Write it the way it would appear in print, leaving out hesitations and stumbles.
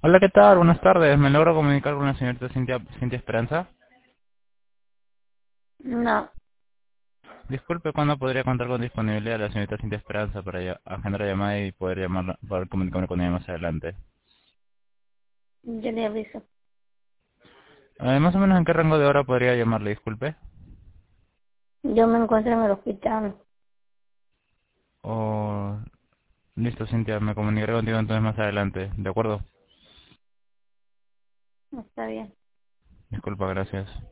Hola, ¿qué tal? Buenas tardes. ¿Me logro comunicar con la señorita Cintia Esperanza? No, Disculpe, ¿cuándo podría contar con disponibilidad de la señorita Cintia Esperanza para agendar la llamada y poder llamarla, poder comunicarme con ella más adelante? yo le aviso. Más o menos en qué rango de hora podría llamarle, disculpe. Yo me encuentro en el hospital. O... Listo, Cintia, me comunicaré contigo entonces más adelante. ¿De acuerdo? Está bien. Disculpa, gracias.